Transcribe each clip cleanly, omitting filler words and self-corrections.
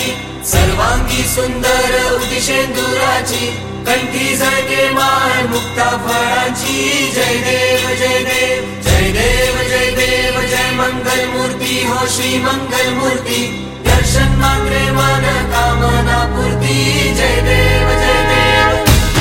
मंगलाची सर्वांगी सुंदर उदिशेंदुराची कंठी झळके माळ मुक्ता फळांची जय देव जय देव जय देव जय देव जय मंगल मूर्ती हो श्री मंगल मूर्ती दर्शन मात्रे मन कामना पूर्ती जय देव जय देव।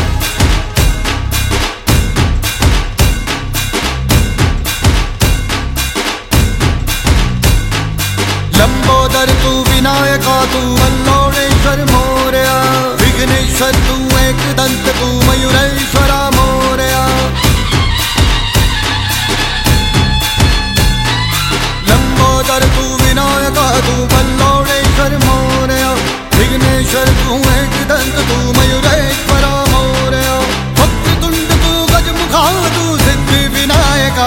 लंबोदर तू विनायका तू वल्लोळेश्वर मोरया विघ्नेश्वर तू एकदंत तू मयुरेश्वरा मोरया। लंबोदर तू विनायका तू वल्लोळेश्वर मोरया विघ्नेश्वर तू एकदंत तू मयुरेश्वरा मोरया। वक्रतुंड तू गजमुखा तू सिद्धि विनायका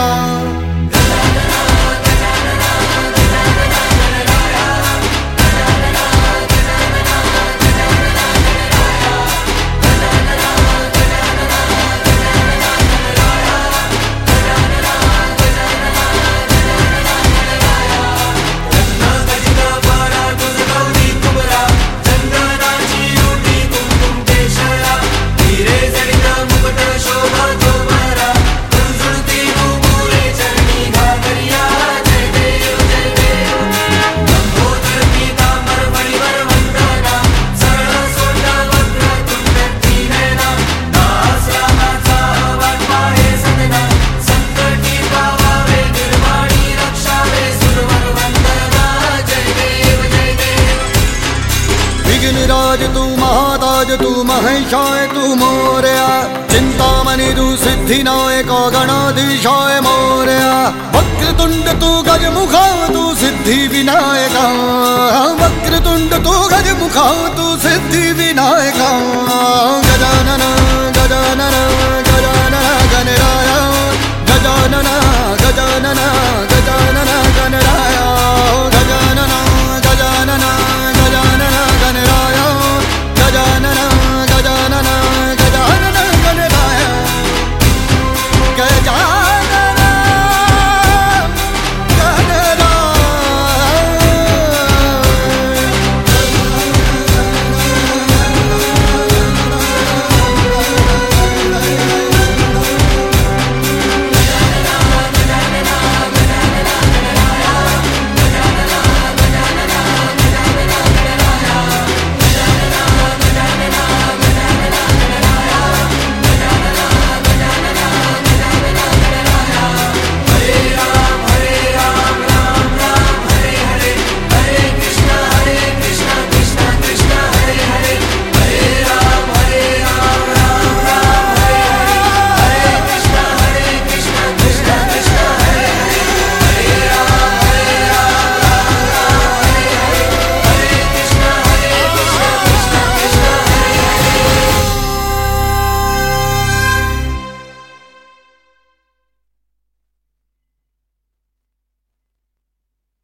विघ्नराज तू महाताज तू महेशाय तू मोरया चिंतामणि तू सिद्धिनायक गणाधीशाय मोरया। वक्रतुंड तू गजमुखा तू सिद्धि विनायका वक्रतुंड तू गजमुखा तू सिद्धि विनायका गजा